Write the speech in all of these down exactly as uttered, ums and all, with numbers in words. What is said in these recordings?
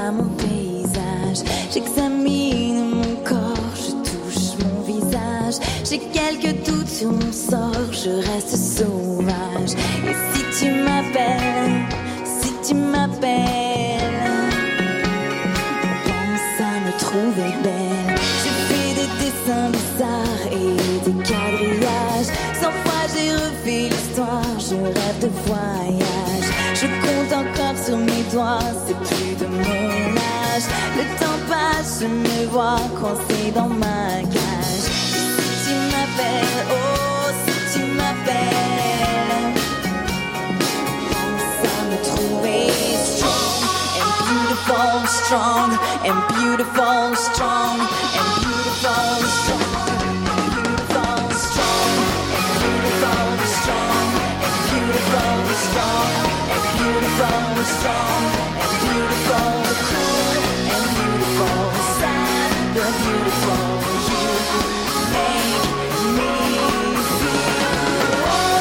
à mon paysage. J'examine mon corps, je touche mon visage. J'ai quelques doutes sur mon sort, je reste sauvage. Et si tu m'appelles, si tu m'appelles, pense à me trouver belle. Je fais des dessins bizarres et des quadrillages. Cent fois j'ai refait l'histoire, je rêve de voyage. Je compte encore sur mes doigts, c'est plus de mon âge. Le temps passe, je me vois coincée dans ma cage. Et si tu m'appelles, oh si tu m'appelles, pense à me trouver strong and beautiful, strong and beautiful, strong and beautiful, strong. Strong and beautiful, cool and beautiful, sad but beautiful. You make me feel.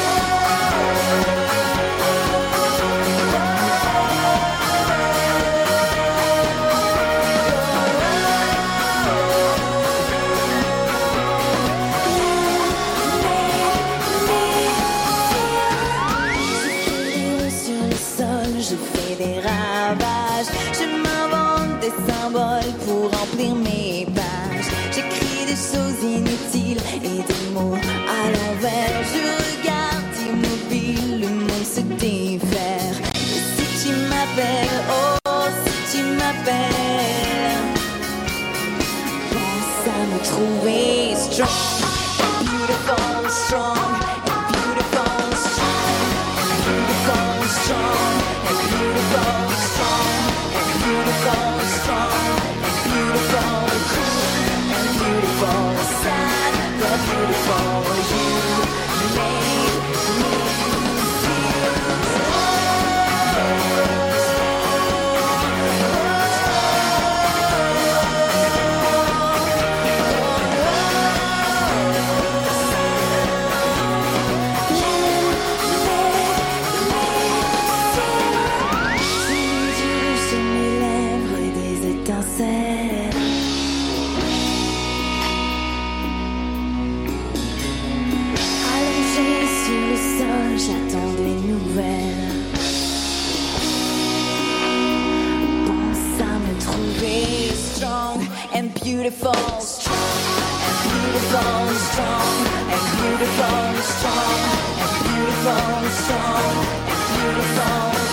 Je fais des ravages, je m'invente des symboles pour remplir mes pages. J'écris des choses inutiles et des mots à l'envers. Je regarde immobile le monde se défaire. Et si tu m'appelles, oh si tu m'appelles, pense à me trouver strong and beautiful, strong and beautiful, strong and beautiful, strong. Beautiful, strong, and beautiful, strong, and beautiful, cool, and beautiful, sad, but beautiful. You make me allongée sur le sol, j'attends des nouvelles. Pense à me trouver strong and beautiful, strong and beautiful, strong and beautiful, strong and beautiful, strong and beautiful.